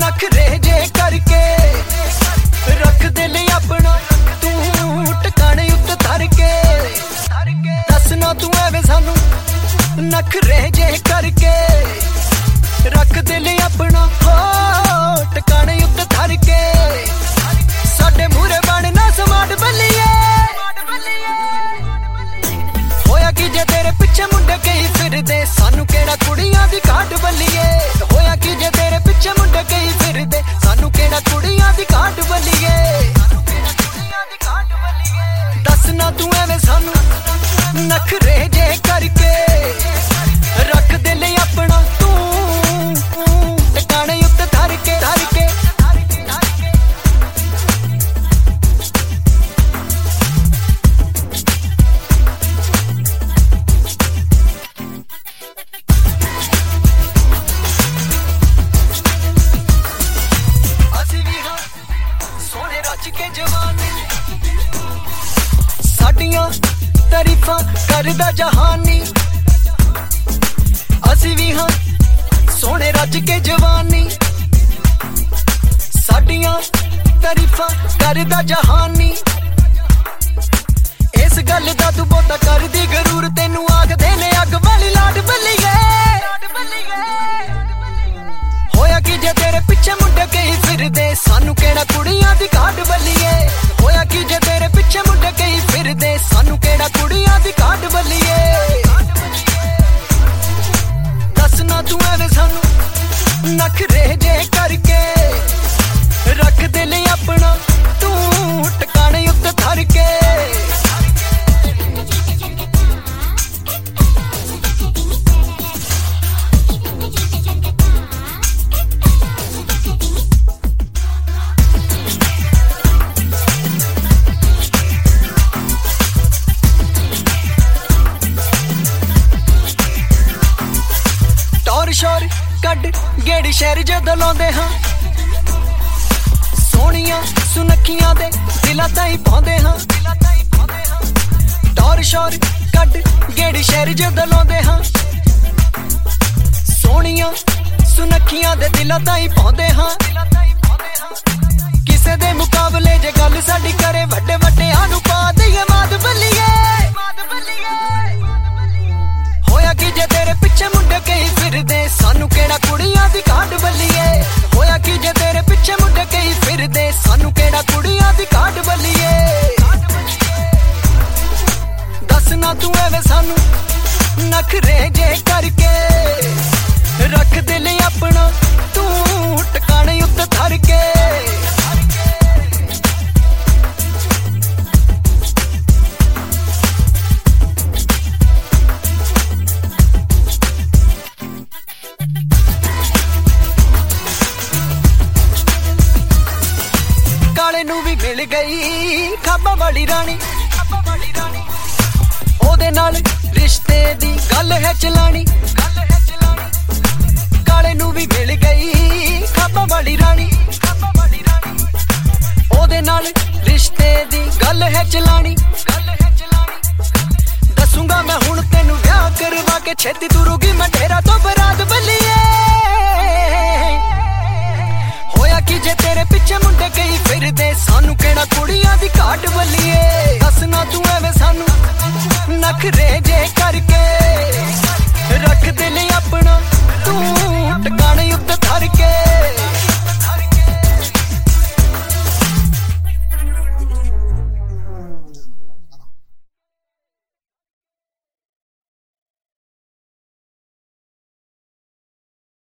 नखरे जे करके रख दिल अपना तू टकाने उत्ते धर के दसना तू एवें सानू नखरे जे करके रख दिल अपना हो टकाने उत्ते धर के साडे मूहरे बनना समाट बल्लिए होया कि जे तेरे पिछे मुंडे कई फिरदे सानू केड़ा कुड़ियां दी घाट बल्लिए होया कि जे तेरे पिछे मुंडे कई फिरदे सानू केड़ा कुड़ियां दी घाट बल्लिए दसना तू एवें सानू नखरे जे करके रख दिल अपना तू टकाने उत्ते धर के तारीफा करदा जहानी असी भी हाँ सोने रज के जवानी साडियां तारीफा करदा जहानी इस गल दा तू बहुता कर दी गरूर तेनू आख देने अग वाली लाड बल्लिए होया कि जे तेरे पिछे मुंडे कई फिरदे सानू केड़ा कुड़ियां दी घाट बल्लिए होया कि जे तेरे पिछे मुंडे कई फिरदे सानू केड़ा कुड़ियां दी घाट बल्लिए दसना तू एवें सानू नखरे जे करके रख दिल अपना तू टकाने उत्ते धर के शोर कड गेड़ी शहर जदों लाउंदे हां सोहणियां सुनखियां दे दिलां ताईं पाउंदे हां टौर शोर कड गेड़ी शहर जदों लाउंदे हां सोहणियां सुनखियां दे दिलां ताईं पाउंदे हां किसे दे मुकाबले जे गल साडी करे वड्डे वड्डे आनू पा दईए माद बल्लिए होया कि जे तेरे पिछे मुंडे कई फिरदे सानू केड़ा कुड़ियां दी घाट बल्लिए होया कि जे तेरे पिछे मुंडे कई फिरदे सानू केड़ा कुड़ियां दी घाट बल्लिए दसना तू एवें सानू नखरे जे करके रख दिल अपना तू टकाने उत्ते धर के नू भी मिल गई खाबा वाली रानी ओदे नाल रिश्ते दी गल है चलानी काले नू भी मिल गई खाबा वाली रानी ओदे नाल रिश्ते दी गल है चलानी दसूंगा मैं हुण तेनू ब्याह करवा के छेती तुरूगी मैं डेरा तो बरात बल्लिए होया कि जे तेरे पिछे मुंडे कई फिरदे सानू केड़ा कुड़ियां दी घाट बल्लिए दसना तू एवें सानू नखरे जे करके रख दिल